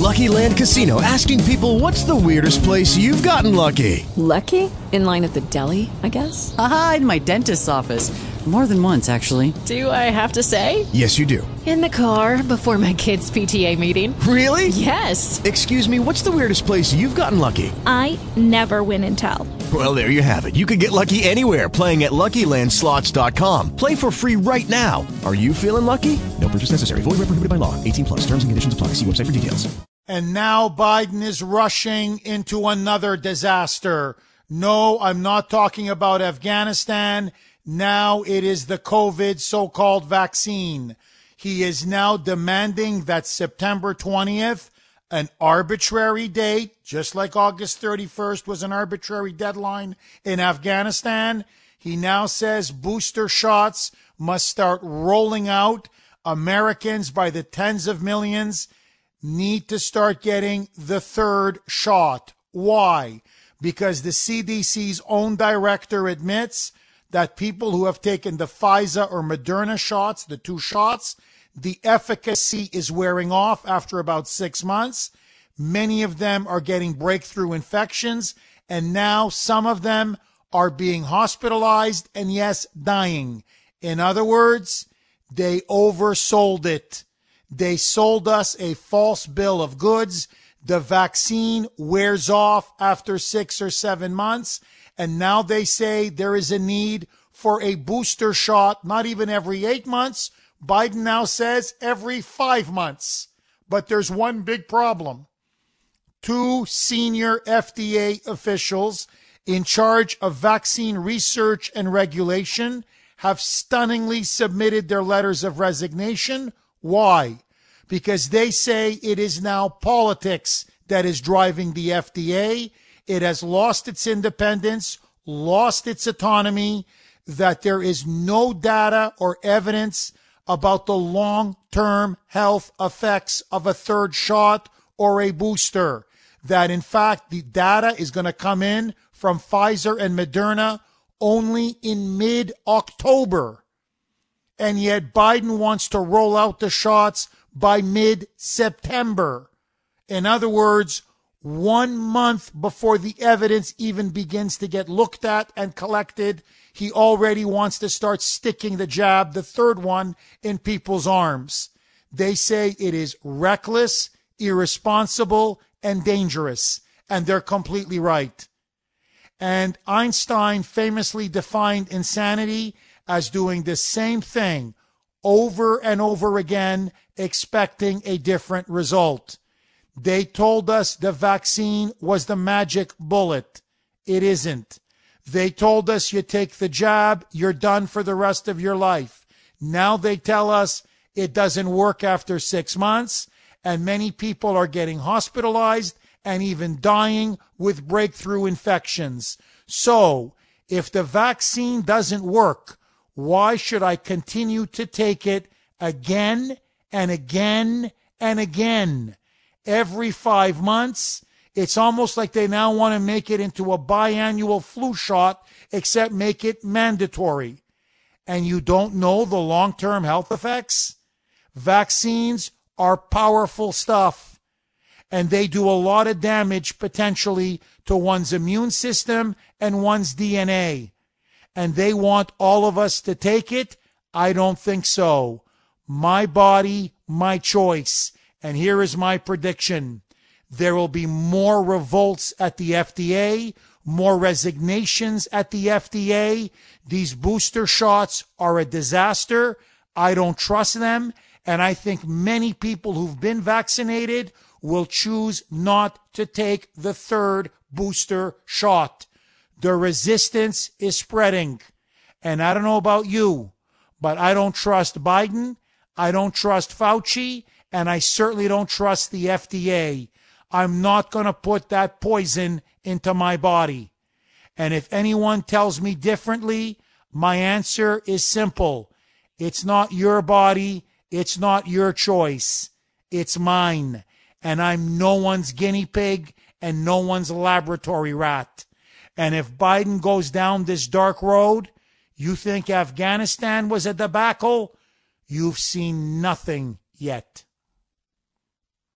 Lucky Land Casino, asking people, what's the weirdest place you've gotten lucky? Lucky? In line at the deli, I guess? Aha, in my dentist's office. More than once, actually. Do I have to say? Yes, you do. In the car before my kids' PTA meeting. Really? Yes. Excuse me, what's the weirdest place you've gotten lucky? I never win and tell. Well, there you have it. You can get lucky anywhere, playing at LuckyLandSlots.com. Play for free right now. Are you feeling lucky? No purchase necessary. Void where prohibited by law. 18+. Terms and conditions apply. See website for details. And now Biden is rushing into another disaster. No, I'm not talking about Afghanistan. Now it is the COVID so-called vaccine. He is now demanding that September 20th, an arbitrary date, just like August 31st was an arbitrary deadline in Afghanistan. He now says booster shots must start rolling out. Americans by the tens of millions need to start getting the third shot. Why? Because the CDC's own director admits that people who have taken the Pfizer or Moderna shots, the two shots, the efficacy is wearing off after about 6 months. Many of them are getting breakthrough infections, and now some of them are being hospitalized and, yes, dying. In other words, they oversold it. They sold us a false bill of goods. The vaccine wears off after 6 or 7 months, and now they say there is a need for a booster shot, not even every 8 months. Biden now says every 5 months. But there's one big problem. 2 senior FDA officials in charge of vaccine research and regulation have stunningly submitted their letters of resignation. Why? Because they say it is now politics that is driving the FDA. It has lost its independence, lost its autonomy, that there is no data or evidence about the long-term health effects of a third shot or a booster. That, in fact, the data is going to come in from Pfizer and Moderna only in mid-October. And yet Biden wants to roll out the shots by mid-September. In other words, 1 month before the evidence even begins to get looked at and collected, he already wants to start sticking the jab, the third one, in people's arms. They say it is reckless, irresponsible, and dangerous. And they're completely right. And Einstein famously defined insanity as doing the same thing over and over again, expecting a different result. They told us the vaccine was the magic bullet. It isn't. They told us you take the jab, you're done for the rest of your life. Now they tell us it doesn't work after 6 months, and many people are getting hospitalized and even dying with breakthrough infections. So, if the vaccine doesn't work, why should I continue to take it again and again and again? Every 5 months, it's almost like they now want to make it into a biannual flu shot, except make it mandatory. And you don't know the long-term health effects? Vaccines are powerful stuff, and they do a lot of damage potentially to one's immune system and one's DNA. And they want all of us to take it? I don't think so. My body, my choice. And here is my prediction. There will be more revolts at the FDA, more resignations at the FDA. These booster shots are a disaster. I don't trust them. And I think many people who've been vaccinated will choose not to take the third booster shot. The resistance is spreading. And I don't know about you, but I don't trust Biden. I don't trust Fauci. And I certainly don't trust the FDA. I'm not going to put that poison into my body. And if anyone tells me differently, my answer is simple. It's not your body. It's not your choice. It's mine. And I'm no one's guinea pig and no one's laboratory rat. And if Biden goes down this dark road, you think Afghanistan was a debacle? You've seen nothing yet.